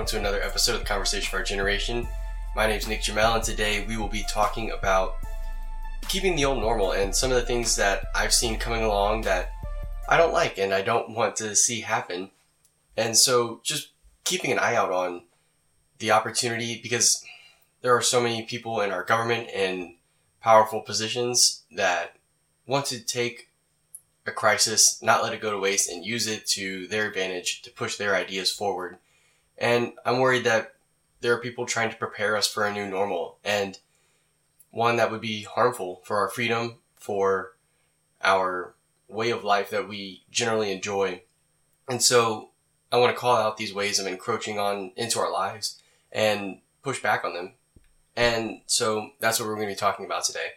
to another episode of the Conversation for Our Generation. My name is Nick Jamel, and today we will be talking about keeping the old normal and some of the things that I've seen coming along that I don't like and I don't want to see happen. And so just keeping an eye out on the opportunity, because there are so many people in our government and powerful positions that want to take a crisis, not let it go to waste, and use it to their advantage to push their ideas forward. And I'm worried that there are people trying to prepare us for a new normal, and one that would be harmful for our freedom, for our way of life that we generally enjoy. And so I want to call out these ways of encroaching on into our lives and push back on them. And so that's what we're going to be talking about today.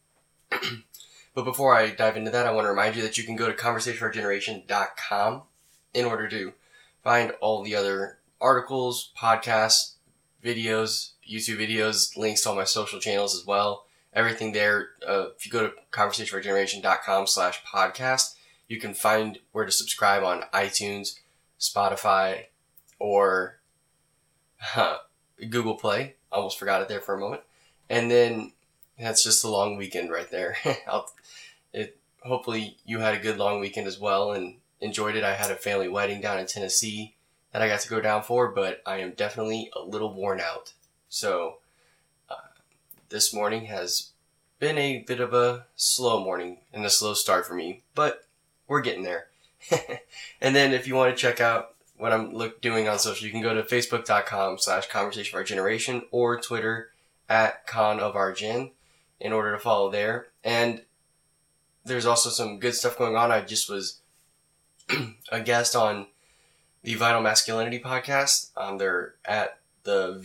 But before I dive into that, I want to remind you that you can go to conversationforourgeneration.com in order to find all the other articles, podcasts, videos, YouTube videos, links to all my social channels as well. Everything there. If you go to conversationforourgeneration.com/podcast, you can find where to subscribe on iTunes, Spotify, or Google Play. Almost forgot it there for a moment. And then that's just a long weekend right there. Hopefully you had a good long weekend as well and enjoyed it. I had a family wedding down in Tennessee that I got to go down for, but I am definitely a little worn out. So this morning has been a bit of a slow morning and a slow start for me, but we're getting there. And then if you want to check out what I'm doing on social, you can go to facebook.com/conversationofOurGeneration or Twitter @ConOfOurGen in order to follow there. And there's also some good stuff going on. I just was a guest on the Vital Masculinity podcast. They're at the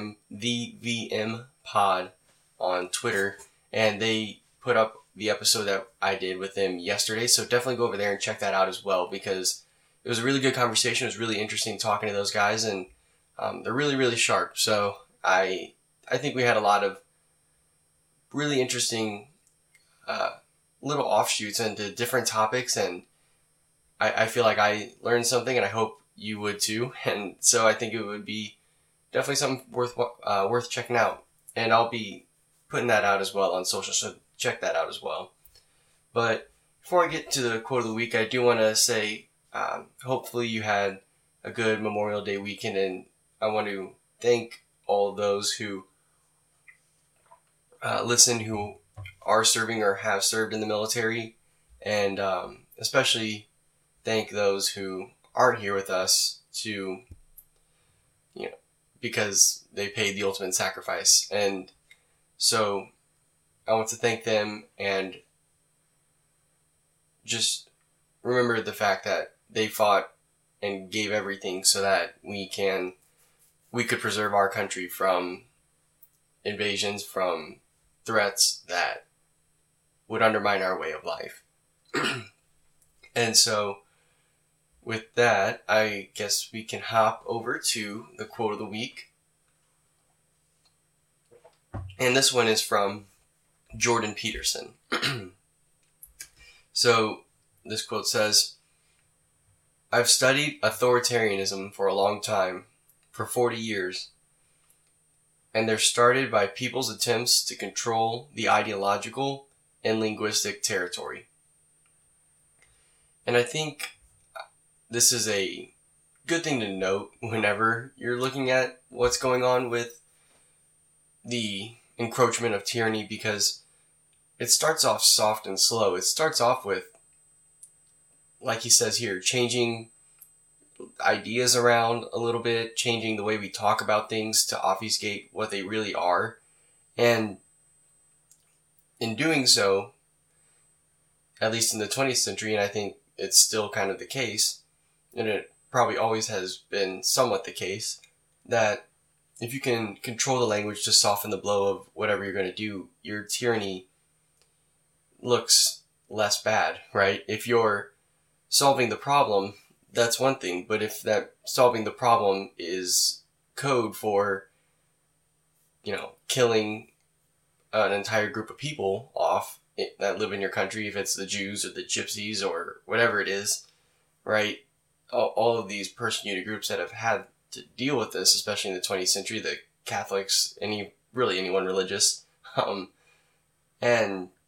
VM pod on Twitter, and they put up the episode that I did with them yesterday. So definitely go over there and check that out as well, because it was a really good conversation. It was really interesting talking to those guys, and they're really, really sharp. So I think we had a lot of really interesting little offshoots into different topics, and I feel like I learned something, and I hope you would too. And so I think it would be definitely something worth checking out. And I'll be putting that out as well on social, so check that out as well. But before I get to the quote of the week, I do want to say hopefully you had a good Memorial Day weekend, and I want to thank all those who listen, who are serving or have served in the military, and especially thank those who aren't here with us because they paid the ultimate sacrifice. And so I want to thank them and just remember the fact that they fought and gave everything so that we could preserve our country from invasions, from threats that would undermine our way of life. And so with that, I guess we can hop over to the quote of the week. And this one is from Jordan Peterson. So this quote says, "I've studied authoritarianism for a long time, for 40 years, and they're started by people's attempts to control the ideological and linguistic territory." And I think this is a good thing to note whenever you're looking at what's going on with the encroachment of tyranny, because it starts off soft and slow. It starts off with, like he says here, changing ideas around a little bit, changing the way we talk about things to obfuscate what they really are. And in doing so, at least in the 20th century, and I think it's still kind of the case, and it probably always has been somewhat the case, that if you can control the language to soften the blow of whatever you're going to do, your tyranny looks less bad, right? If you're solving the problem, that's one thing. But if that solving the problem is code for, killing an entire group of people off that live in your country, if it's the Jews or the Gypsies or whatever it is, right? All of these persecuted groups that have had to deal with this, especially in the 20th century, the Catholics, anyone religious, and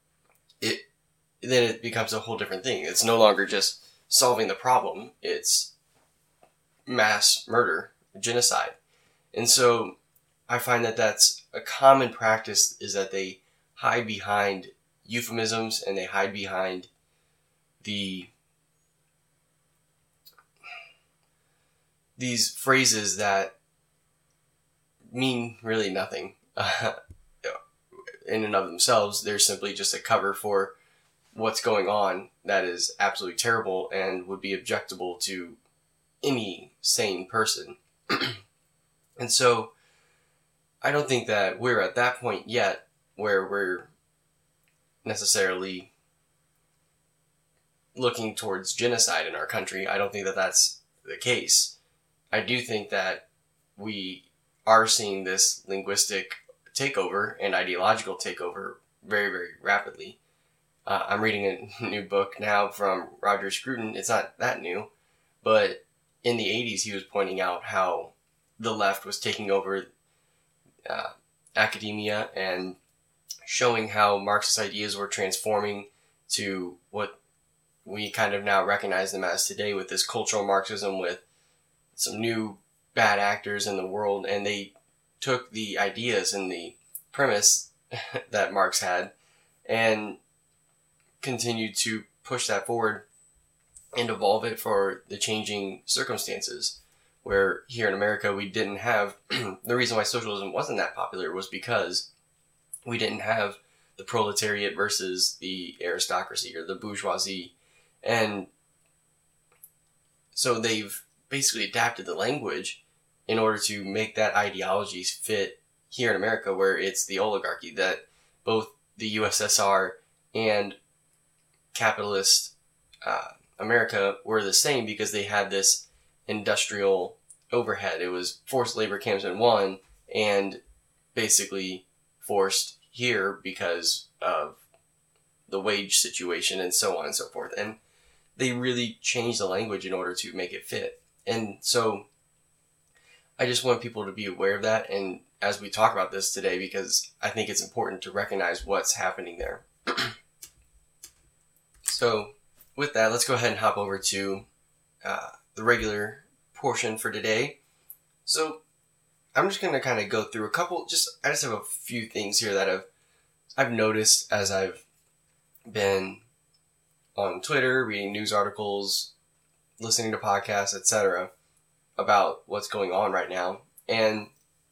then it becomes a whole different thing. It's no longer just solving the problem, it's mass murder, genocide. And so I find that that's a common practice, is that they hide behind euphemisms and they hide behind these phrases that mean really nothing in and of themselves. They're simply just a cover for what's going on that is absolutely terrible and would be objectable to any sane person. And so I don't think that we're at that point yet where we're necessarily looking towards genocide in our country. I don't think that that's the case. I do think that we are seeing this linguistic takeover and ideological takeover very, very rapidly. I'm reading a new book now from Roger Scruton. It's not that new, but in the 80s he was pointing out how the left was taking over academia and showing how Marxist ideas were transforming to what we kind of now recognize them as today, with this cultural Marxism, with some new bad actors in the world. And they took the ideas and the premise that Marx had and continued to push that forward and evolve it for the changing circumstances. Where here in America we didn't have the reason why socialism wasn't that popular was because we didn't have the proletariat versus the aristocracy or the bourgeoisie. And so they've basically adapted the language in order to make that ideology fit here in America, where it's the oligarchy, that both the USSR and capitalist America were the same because they had this industrial overhead. It was forced labor camps in one and basically forced here because of the wage situation and so on and so forth. And they really changed the language in order to make it fit. And so I just want people to be aware of that, and as we talk about this today, because I think it's important to recognize what's happening there. So with that, let's go ahead and hop over to the regular portion for today. So I'm just going to kind of go through I just have a few things here that I've noticed as I've been on Twitter, reading news articles, listening to podcasts, etc., about what's going on right now. And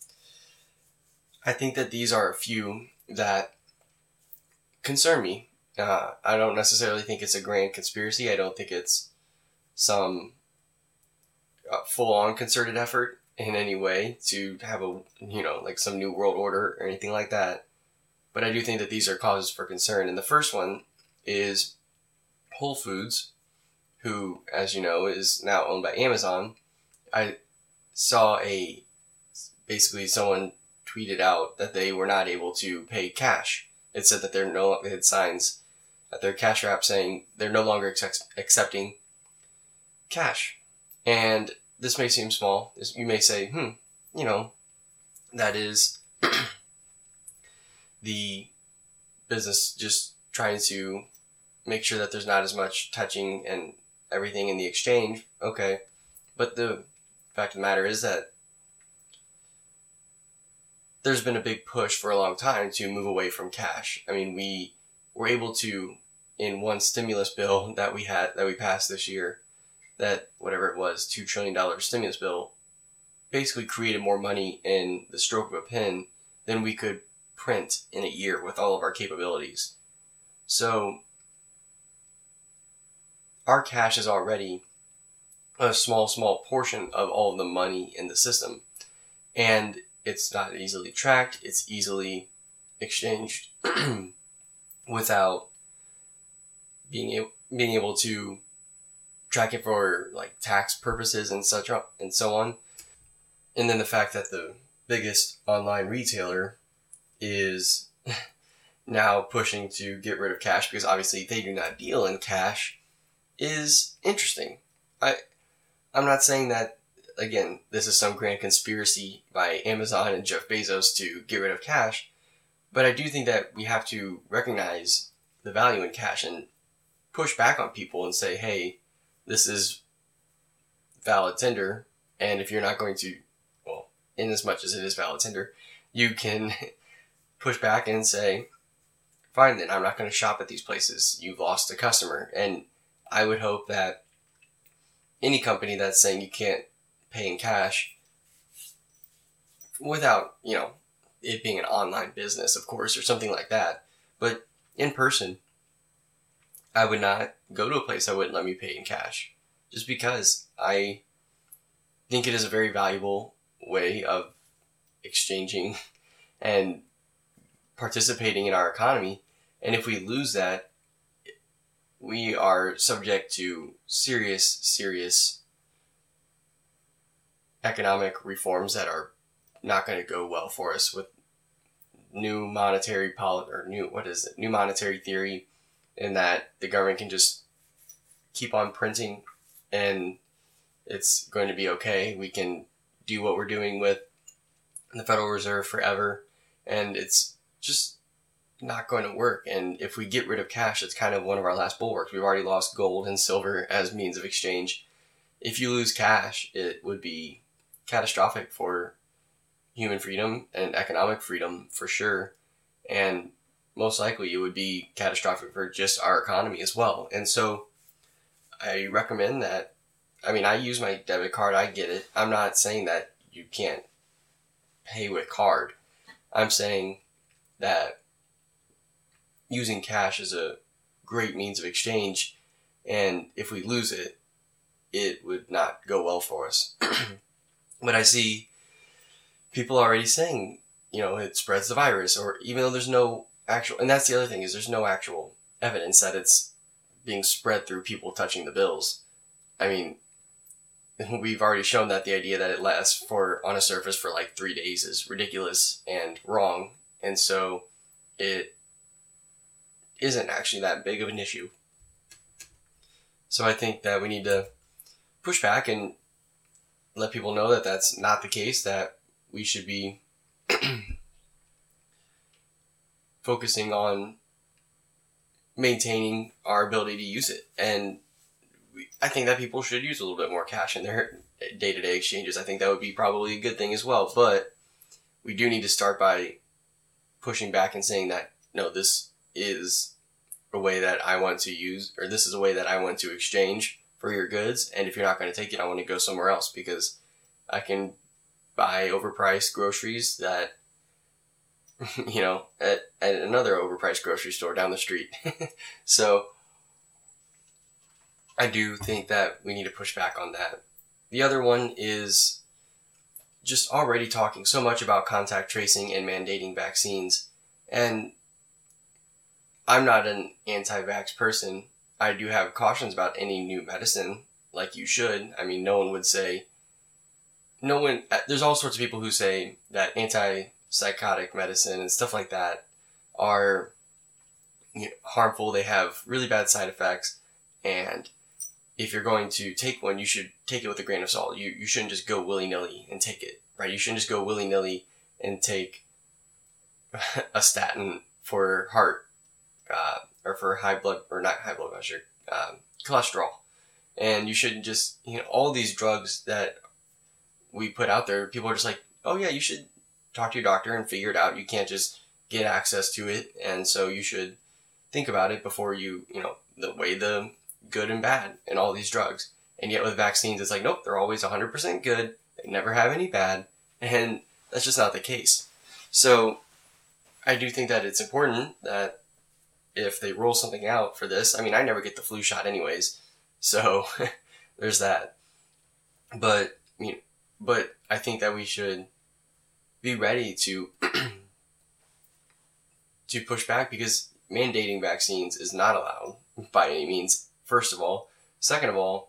I think that these are a few that concern me. I don't necessarily think it's a grand conspiracy. I don't think it's some full-on concerted effort in any way to have like some new world order or anything like that. But I do think that these are causes for concern. And the first one is Whole Foods, who, as you know, is now owned by Amazon. I saw basically someone tweeted out that they were not able to pay cash. It said that they had signs at their cash wrap saying they're no longer accepting cash. And this may seem small. You may say, that is the business just trying to make sure that there's not as much touching and everything in the exchange. Okay. But the fact of the matter is that there's been a big push for a long time to move away from cash. I mean, we were able to, in one stimulus bill that we passed this year, that whatever it was, $2 trillion stimulus bill, basically created more money in the stroke of a pen than we could print in a year with all of our capabilities. So our cash is already a small portion of all of the money in the system. And it's not easily tracked. It's easily exchanged without being able to track it for like tax purposes and such and so on. And then the fact that the biggest online retailer is now pushing to get rid of cash because obviously they do not deal in cash is interesting. I'm not saying that again, this is some grand conspiracy by Amazon and Jeff Bezos to get rid of cash. But I do think that we have to recognize the value in cash and push back on people and say, hey, this is valid tender. And if you're not going to, well, in as much as it is valid tender, you can push back and say, fine, then I'm not going to shop at these places. You've lost a customer. And I would hope that any company that's saying you can't pay in cash without, it being an online business, of course, or something like that, but in person, I would not go to a place that wouldn't let me pay in cash, just because I think it is a very valuable way of exchanging and participating in our economy. And if we lose that, we are subject to serious economic reforms that are not going to go well for us, with new monetary new monetary theory, in that the government can just keep on printing and it's going to be okay. We can do what we're doing with the Federal Reserve forever, and it's just not going to work. And if we get rid of cash, it's kind of one of our last bulwarks. We've already lost gold and silver as means of exchange. If you lose cash, it would be catastrophic for human freedom and economic freedom for sure. And most likely it would be catastrophic for just our economy as well. And so I recommend that. I mean, I use my debit card. I get it. I'm not saying that you can't pay with card. I'm saying that using cash is a great means of exchange, and if we lose it, it would not go well for us. But I see people already saying, it spreads the virus, or even though there's no actual, and that's the other thing, is there's no actual evidence that it's being spread through people touching the bills. I mean, we've already shown that the idea that it lasts on a surface for like 3 days is ridiculous and wrong. And so it isn't actually that big of an issue. So I think that we need to push back and let people know that that's not the case, that we should be focusing on maintaining our ability to use it. And I think that people should use a little bit more cash in their day-to-day exchanges. I think that would be probably a good thing as well. But we do need to start by pushing back and saying that, no, this is a way that I want to use, or this is a way that I want to exchange for your goods. And if you're not going to take it, I want to go somewhere else, because I can buy overpriced groceries that, at another overpriced grocery store down the street. So I do think that we need to push back on that. The other one is just already talking so much about contact tracing and mandating vaccines. And I'm not an anti-vax person. I do have cautions about any new medicine, like you should. I mean, there's all sorts of people who say that antipsychotic medicine and stuff like that are harmful. They have really bad side effects, and if you're going to take one, you should take it with a grain of salt. You shouldn't just go willy-nilly and take it, right? You shouldn't just go willy-nilly and take a statin for heart, or for cholesterol. And you shouldn't just, all these drugs that we put out there, people are just like, oh yeah, you should talk to your doctor and figure it out. You can't just get access to it. And so you should think about it before you weigh the good and bad in all these drugs. And yet with vaccines, it's like, nope, they're always 100% good. They never have any bad. And that's just not the case. So I do think that it's important that if they roll something out for this, I mean, I never get the flu shot anyways. So there's that. But I think that we should be ready to to push back, because mandating vaccines is not allowed by any means, first of all. Second of all,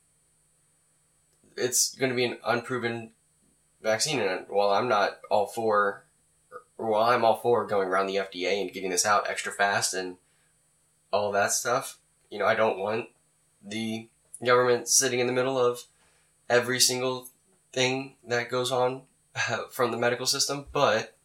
it's going to be an unproven vaccine, and while I'm all for going around the FDA and getting this out extra fast and all that stuff, I don't want the government sitting in the middle of every single thing that goes on from the medical system, but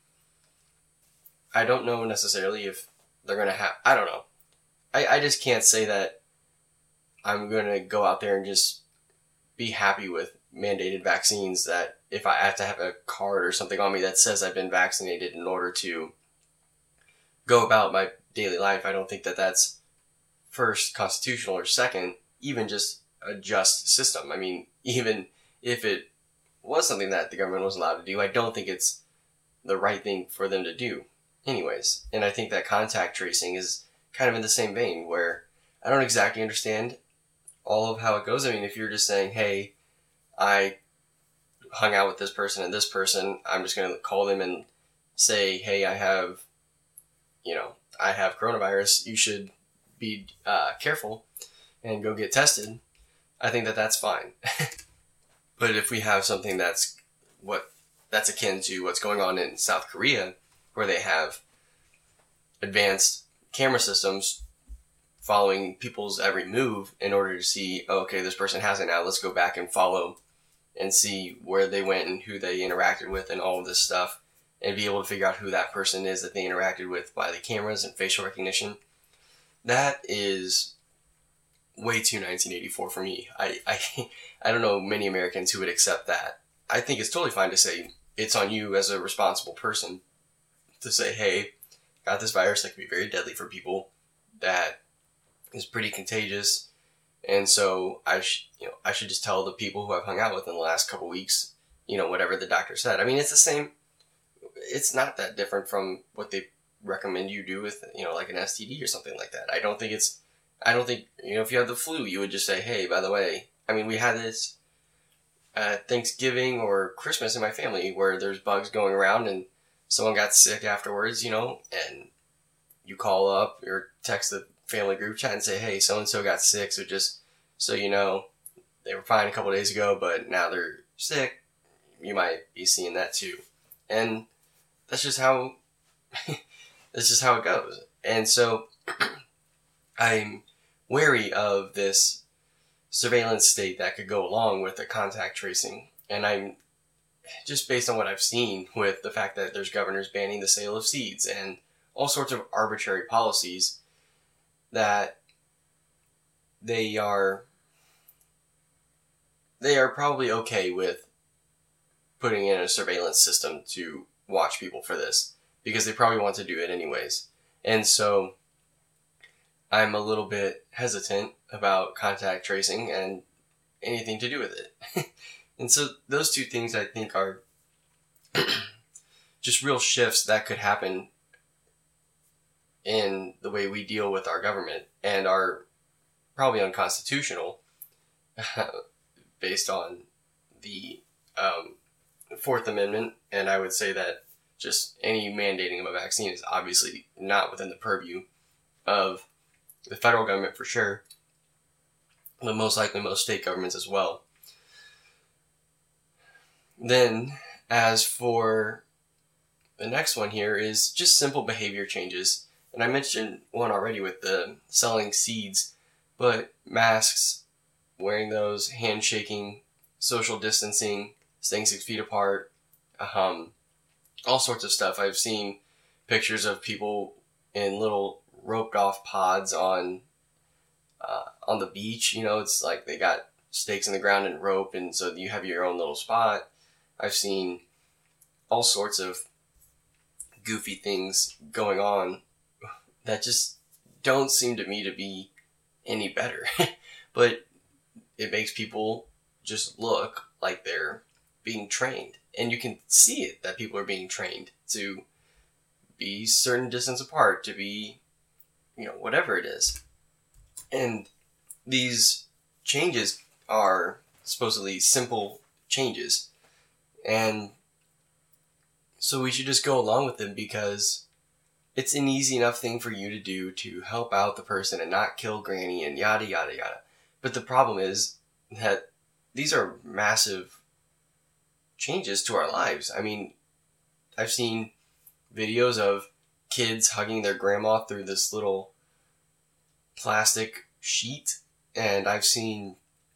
I don't know necessarily if they're going to have, I don't know. I just can't say that I'm going to go out there and just be happy with mandated vaccines, that if I have to have a card or something on me that says I've been vaccinated in order to go about my daily life. I don't think that that's first constitutional, or second, even just a just system. I mean, even if it was something that the government was allowed to do, I don't think it's the right thing for them to do anyways. And I think that contact tracing is kind of in the same vein, where I don't exactly understand all of how it goes. I mean, if you're just saying, hey, I hung out with this person and this person, I'm just going to call them and say, hey, I have coronavirus, you should be careful and go get tested. I think that that's fine. But if we have something that's akin to what's going on in South Korea, where they have advanced camera systems following people's every move in order to see, okay, this person has it now, let's go back and follow and see where they went and who they interacted with and all of this stuff, and be able to figure out who that person is that they interacted with by the cameras and facial recognition. That is way too 1984 for me. I don't know many Americans who would accept that. I think it's totally fine to say it's on you as a responsible person to say, hey, got this virus that can be very deadly for people, that is pretty contagious, and so I should just tell the people who I've hung out with in the last couple weeks, whatever the doctor said. I mean, it's the same. It's not that different from what they recommend you do with, like an STD or something like that. I don't think, if you have the flu, you would just say, hey, by the way, I mean, we had this Thanksgiving or Christmas in my family where there's bugs going around and someone got sick afterwards, and you call up or text the family group chat and say, hey, so-and-so got sick, so just so you know, they were fine a couple of days ago, but now they're sick. You might be seeing that too. And that's just how it goes. And so I'm wary of this surveillance state that could go along with the contact tracing. And I'm just, based on what I've seen with the fact that there's governors banning the sale of seeds and all sorts of arbitrary policies, that they are probably okay with putting in a surveillance system to watch people for this, because they probably want to do it anyways. And so I'm a little bit hesitant about contact tracing and anything to do with it. And so those two things, I think, are just real shifts that could happen in the way we deal with our government, and are probably unconstitutional based on the Fourth Amendment. And I would say that just any mandating of a vaccine is obviously not within the purview of the federal government for sure, but most likely most state governments as well. Then, as for the next one here, is just simple behavior changes. And I mentioned one already with the selling seeds, but masks, wearing those, handshaking, social distancing, staying 6 feet apart, all sorts of stuff. I've seen pictures of people in little roped off pods on the beach. It's like they got stakes in the ground and rope, and so you have your own little spot. I've seen all sorts of goofy things going on that just don't seem to me to be any better. But it makes people just look like they're being trained. And you can see it, that people are being trained to be certain distance apart, to be, whatever it is. And these changes are supposedly simple changes. And so we should just go along with them, because it's an easy enough thing for you to do to help out the person and not kill granny and yada, yada, yada. But the problem is that these are massive changes to our lives. I mean, I've seen videos of kids hugging their grandma through this little plastic sheet, and I've seen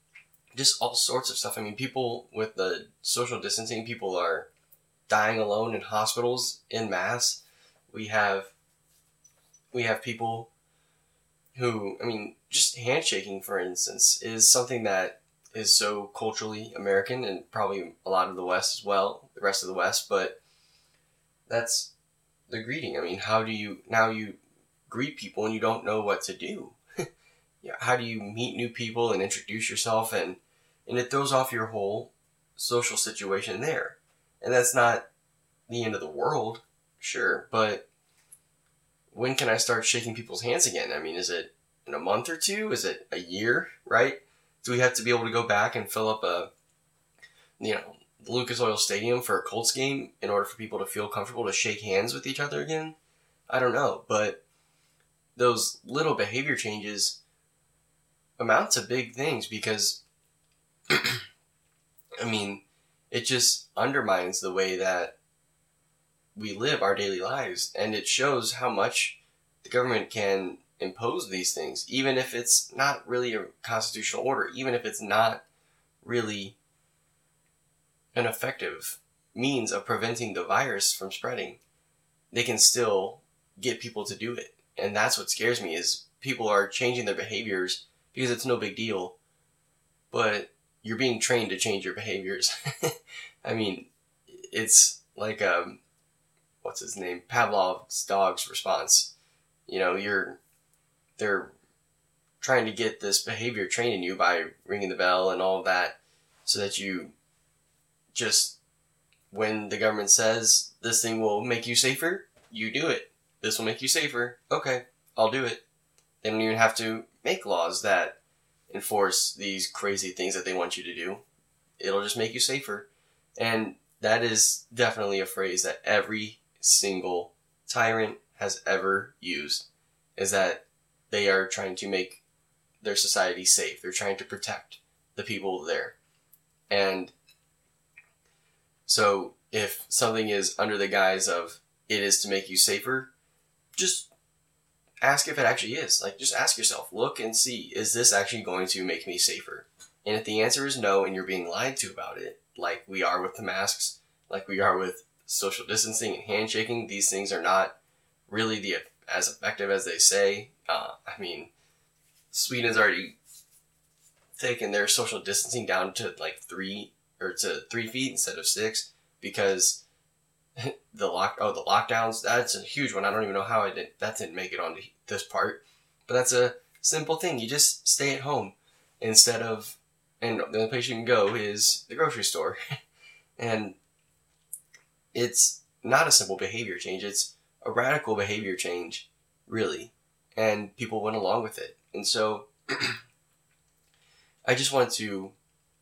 just all sorts of stuff. I mean, people with the social distancing, people are dying alone in hospitals en masse. We have people who, I mean, just handshaking, for instance, is something that is so culturally American and probably a lot of the West as well, the rest of the West, but that's the greeting. I mean, how do you, now you greet people and you don't know what to do? Yeah, how do you meet new people and introduce yourself, and it throws off your whole social situation there. And that's not the end of the world, sure, but when can I start shaking people's hands again? I mean, is it in a month or two? Is it a year, right? Do we have to be able to go back and fill up the Lucas Oil Stadium for a Colts game in order for people to feel comfortable to shake hands with each other again? I don't know, but those little behavior changes amount to big things because, I mean, it just undermines the way that we live our daily lives, and it shows how much the government can impose these things, even if it's not really a constitutional order, even if it's not really an effective means of preventing the virus from spreading. They can still get people to do it, and that's what scares me, is people are changing their behaviors because it's no big deal, but you're being trained to change your behaviors. I mean, it's like what's his name? Pavlov's dog's response. They're trying to get this behavior trained in you by ringing the bell and all of that, so that you just, when the government says this thing will make you safer, you do it. This will make you safer. Okay, I'll do it. They don't even have to make laws that enforce these crazy things that they want you to do. It'll just make you safer. And that is definitely a phrase that every single tyrant has ever used, is that they are trying to make their society safe. They're trying to protect the people there. And so if something is under the guise of it is to make you safer, just ask if it actually is. Like, just ask yourself, look and see, is this actually going to make me safer? And if the answer is no, and you're being lied to about it, like we are with the masks, like we are with social distancing and handshaking, these things are not really as effective as they say. I mean, Sweden's already taken their social distancing down to like 3 feet instead of 6 because the lockdowns, that's a huge one. I don't even know how that didn't make it onto this part, but that's a simple thing. You just stay at home and the only place you can go is the grocery store. And it's not a simple behavior change. It's a radical behavior change, really. And people went along with it. And so I just wanted to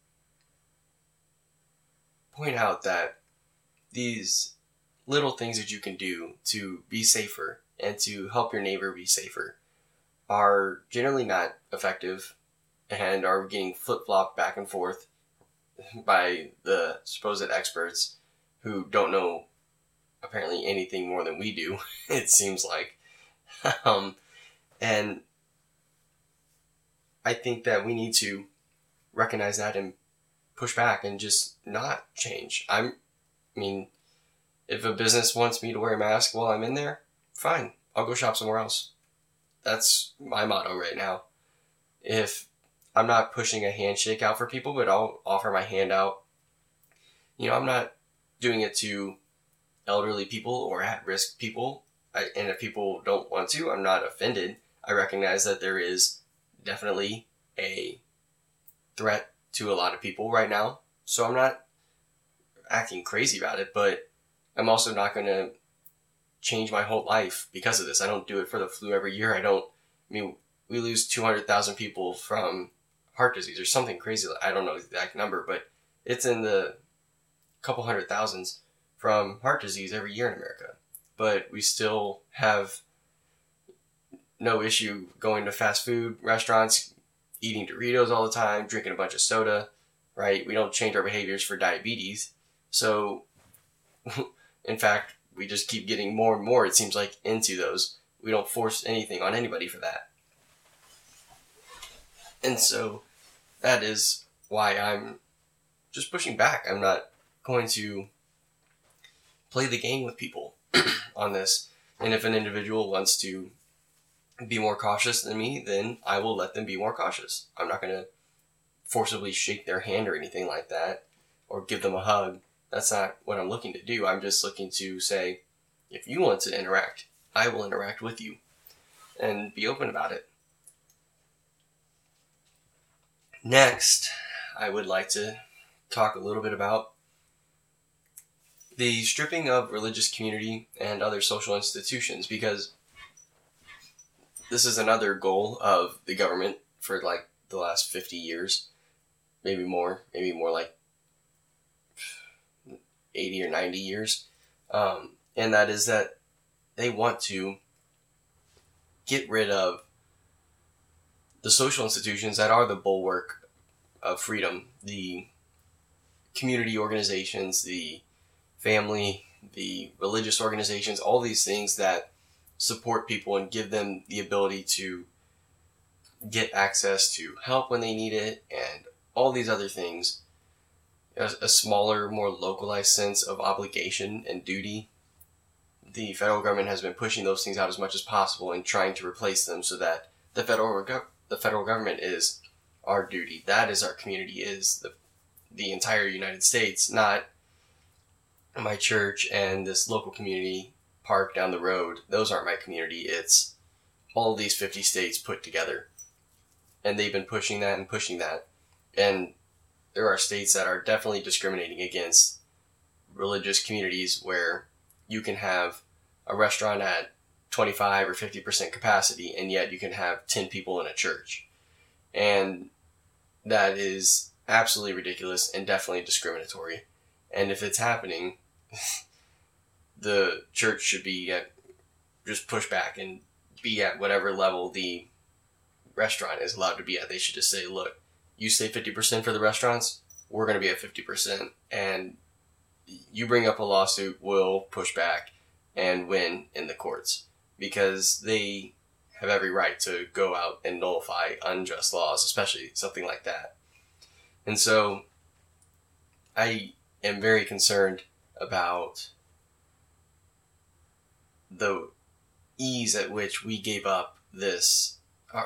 point out that these little things that you can do to be safer and to help your neighbor be safer are generally not effective and are getting flip-flopped back and forth by the supposed experts who don't know apparently anything more than we do, it seems like. And I think that we need to recognize that and push back and just not change. I mean, if a business wants me to wear a mask while I'm in there, fine, I'll go shop somewhere else. That's my motto right now. If I'm not pushing a handshake out for people, but I'll offer my hand out. I'm not doing it to elderly people or at-risk people. And if people don't want to, I'm not offended. I recognize that there is definitely a threat to a lot of people right now. So I'm not acting crazy about it, but I'm also not going to change my whole life because of this. I don't do it for the flu every year. We lose 200,000 people from heart disease or something crazy. I don't know the exact number, but it's in the couple 100,000s from heart disease every year in America. But we still have no issue going to fast food restaurants, eating Doritos all the time, drinking a bunch of soda, right? We don't change our behaviors for diabetes. So, in fact, we just keep getting more and more, it seems like, into those. We don't force anything on anybody for that. And so, that is why I'm just pushing back. I'm not going to play the game with people on this. And if an individual wants to be more cautious than me, then I will let them be more cautious. I'm not going to forcibly shake their hand or anything like that, or give them a hug. That's not what I'm looking to do. I'm just looking to say, if you want to interact, I will interact with you and be open about it. Next, I would like to talk a little bit about the stripping of religious community and other social institutions, because this is another goal of the government for like the last 50 years, maybe more like 80 or 90 years. And that is that they want to get rid of the social institutions that are the bulwark of freedom, the community organizations, the family, the religious organizations, all these things that support people and give them the ability to get access to help when they need it, and all these other things. A smaller, more localized sense of obligation and duty. The federal government has been pushing those things out as much as possible and trying to replace them so that the federal government is our duty. That is our community, is the entire United States, not my church and this local community park down the road. Those aren't my community. It's all of these 50 states put together. And they've been pushing that and pushing that. And there are states that are definitely discriminating against religious communities where you can have a restaurant at 25 or 50% capacity, and yet you can have 10 people in a church. And that is absolutely ridiculous and definitely discriminatory. And if it's happening, the church should be just push back and be at whatever level the restaurant is allowed to be at. They should just say, look, you say 50% for the restaurants, we're going to be at 50%. And you bring up a lawsuit, we'll push back and win in the courts, because they have every right to go out and nullify unjust laws, especially something like that. And so I am very concerned about the ease at which we gave up this,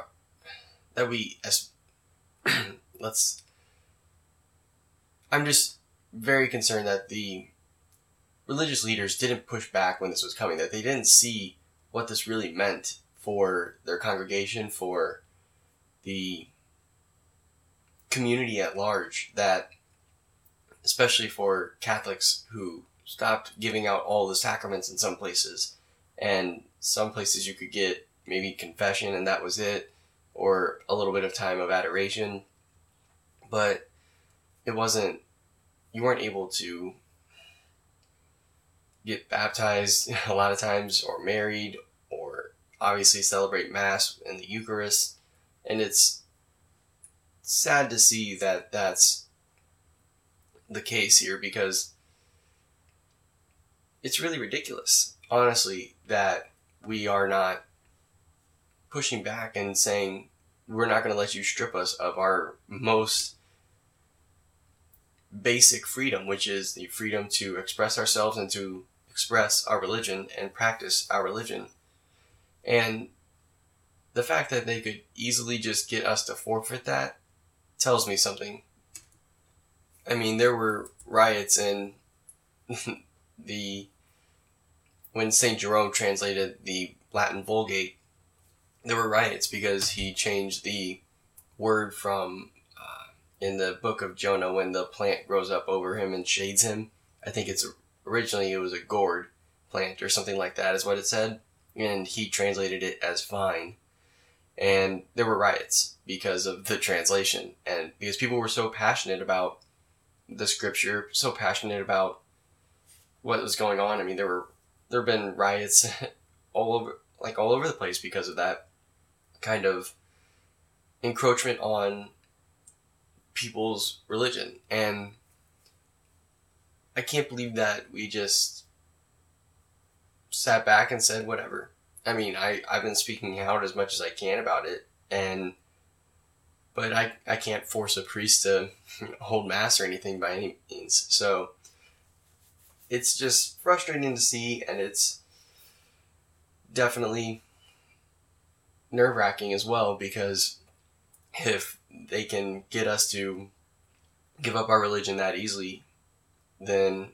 I'm just very concerned that the religious leaders didn't push back when this was coming, that they didn't see what this really meant for their congregation, for the community at large, that especially for Catholics who stopped giving out all the sacraments in some places, and some places you could get maybe confession and that was it, or a little bit of time of adoration, but you weren't able to get baptized a lot of times, or married, or obviously celebrate Mass and the Eucharist. And it's sad to see that that's the case here, because it's really ridiculous, honestly, that we are not pushing back and saying, we're not going to let you strip us of our most basic freedom, which is the freedom to express ourselves and to express our religion and practice our religion. And the fact that they could easily just get us to forfeit that tells me something. I mean, there were riots in when St. Jerome translated the Latin Vulgate, there were riots because he changed the word from in the book of Jonah, when the plant grows up over him and shades him. I think originally it was a gourd plant or something like that is what it said. And he translated it as vine. And there were riots because of the translation. And because people were so passionate about the scripture, so passionate about what was going on. I mean, there have been riots all over the place because of that kind of encroachment on people's religion. And I can't believe that we just sat back and said whatever. I mean, I've been speaking out as much as I can about it, and but I can't force a priest to hold mass or anything by any means. So it's just frustrating to see, and it's definitely nerve-wracking as well, because if they can get us to give up our religion that easily, then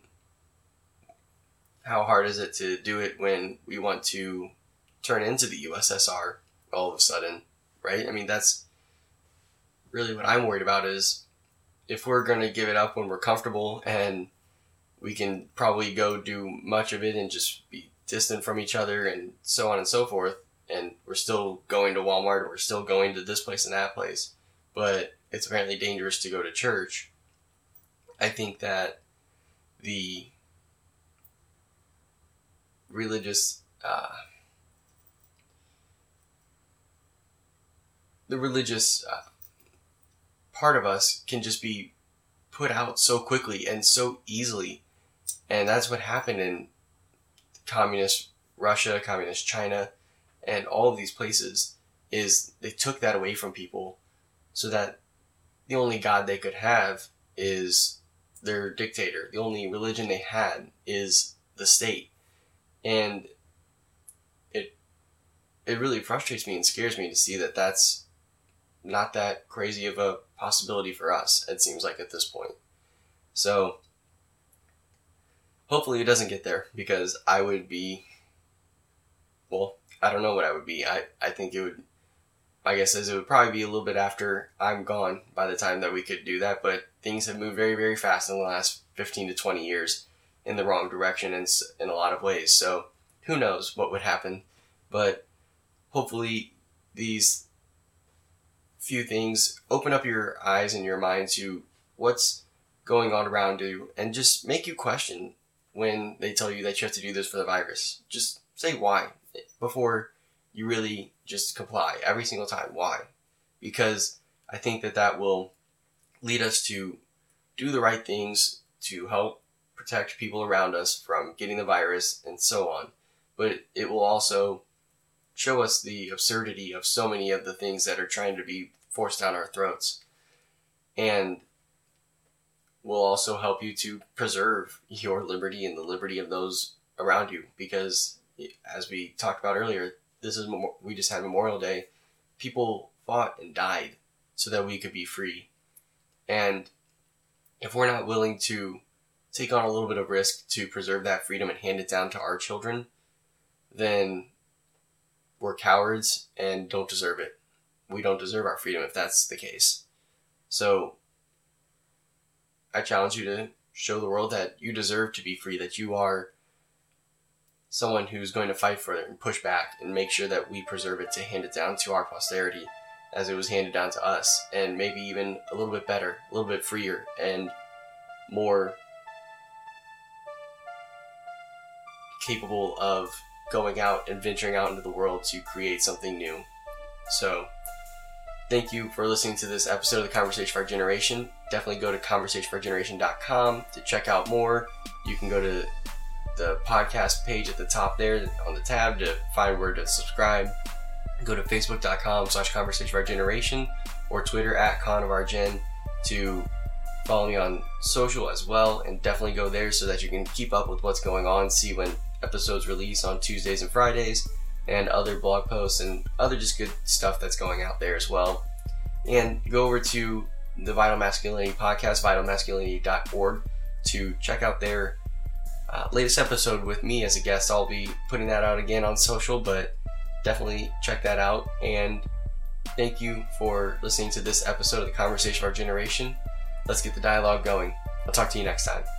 how hard is it to do it when we want to turn into the USSR all of a sudden, right? I mean, that's really what I'm worried about, is if we're going to give it up when we're comfortable and we can probably go do much of it and just be distant from each other and so on and so forth, and we're still going to Walmart, or we're still going to this place and that place, but it's apparently dangerous to go to church. I think that the religious part of us can just be put out so quickly and so easily. And that's what happened in communist Russia, communist China, and all of these places, is they took that away from people so that the only God they could have is their dictator. The only religion they had is the state. And it really frustrates me and scares me to see that that's not that crazy of a possibility for us, it seems like, at this point. So hopefully it doesn't get there, because I would be, well, I don't know what I would be. I think it would, my guess is it would probably be a little bit after I'm gone by the time that we could do that, but things have moved very, very fast in the last 15 to 20 years in the wrong direction in a lot of ways. So who knows what would happen, but hopefully these few things open up your eyes and your mind to what's going on around you, and just make you question when they tell you that you have to do this for the virus. Just say why before you really just comply every single time. Why? Because I think that will lead us to do the right things to help protect people around us from getting the virus and so on. But it will also show us the absurdity of so many of the things that are trying to be forced down our throats. And will also help you to preserve your liberty and the liberty of those around you. Because, as we talked about earlier, we just had Memorial Day. People fought and died so that we could be free. And if we're not willing to take on a little bit of risk to preserve that freedom and hand it down to our children, then we're cowards and don't deserve it. We don't deserve our freedom if that's the case. So I challenge you to show the world that you deserve to be free, that you are someone who's going to fight for it and push back and make sure that we preserve it to hand it down to our posterity as it was handed down to us, and maybe even a little bit better, a little bit freer, and more capable of going out and venturing out into the world to create something new. So thank you for listening to this episode of The Conversation for Our Generation. Definitely go to conversationfourgeneration.com to check out more. You can go to the podcast page at the top there on the tab to find where to subscribe. Go to facebook.com/conversationfourgeneration or Twitter @ConOfOurGen to follow me on social as well. And definitely go there so that you can keep up with what's going on, see when episodes release on Tuesdays and Fridays, and other blog posts and other just good stuff that's going out there as well. And go over to the Vital Masculinity podcast, vitalmasculinity.org, to check out their latest episode with me as a guest. I'll be putting that out again on social, but definitely check that out. And thank you for listening to this episode of The Conversation of Our Generation. Let's get the dialogue going. I'll talk to you next time.